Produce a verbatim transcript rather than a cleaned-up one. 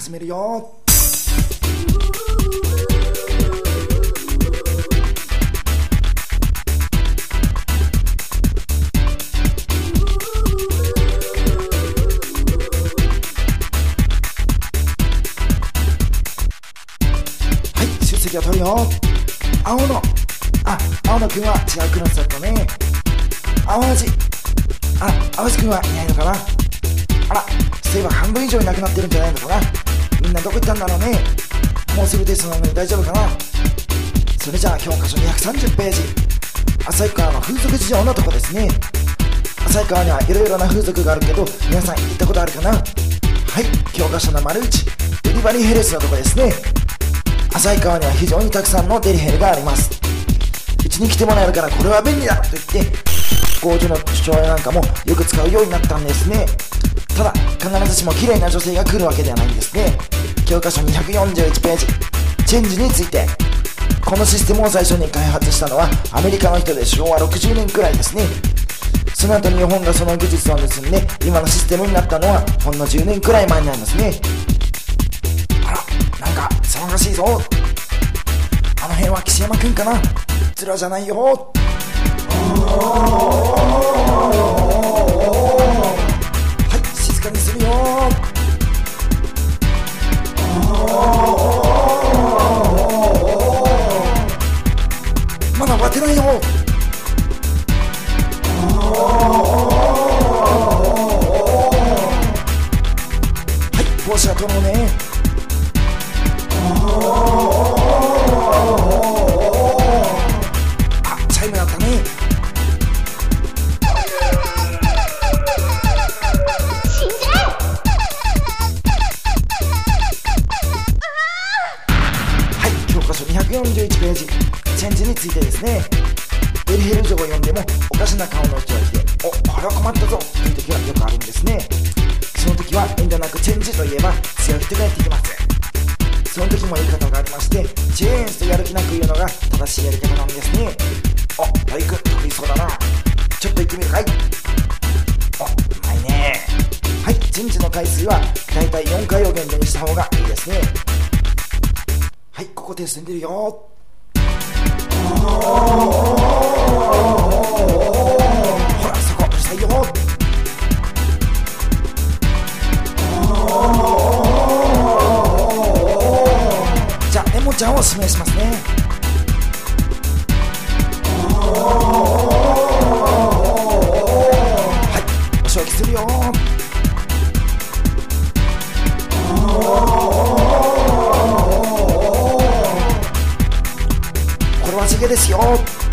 始めるよ。出席を取るよ。青野、あ、青野くんは違うクラスだったね。青味、あ、青味くんはいないのかな。あら、そういえば半分以上いなくなってるんじゃないのかな。みんなどこ行ったんだろうね。もうすぐテストなのに大丈夫かな。それじゃあ教科書にひゃくさんじゅうページ、旭川の風俗事情のとこですね。旭川にはいろいろな風俗があるけど、皆さん行ったことあるかな。はい、教科書の丸いち、デリバリーヘルスのとこですね。旭川には非常にたくさんのデリヘルがあります。うちに来てもらえるからこれは便利だと言って工場の父親なんかもよく使うようになったんですね。ただ必ずしも綺麗な女性が来るわけではないんですね。教科書にひゃくよんじゅういちページ、チェンジについて。このシステムを最初に開発したのはアメリカの人でしょうわろくじゅうねんくらいですね。その後日本がその技術を盗んで今のシステムになったのはほんのじゅうねんくらい前になりますね。あら、なんか騒がしいぞ。あの辺は岸山くんかな。ズラじゃないよ。はい、静かにするよ。まだ終わってないよ。はい、帽子は取ろうね。あ、チャイムだったね。はい、教科書にひゃくよんじゅういちページ、チェンジについてですね。デリヘル嬢を呼んでもおかしな顔の人が来て、お、これは困ったぞという時はよくあるんですね。その時は遠慮なくチェンジといえば強い人がやってきます。その時も言い方がありまして、チェーンスとやる気なく言うのが正しいやり方なんですね。お、大工得意そうだな。ちょっと言ってみるかい。お、うまいね。はい、チェンジの回数はだいたいよんかいを限度にした方がいいですね。はい、ここで進んでるよ。ほら、そこうるさいよ。じゃあエモちゃんを指名しますね。はい、お仕置きするよ。これは地毛ですよ。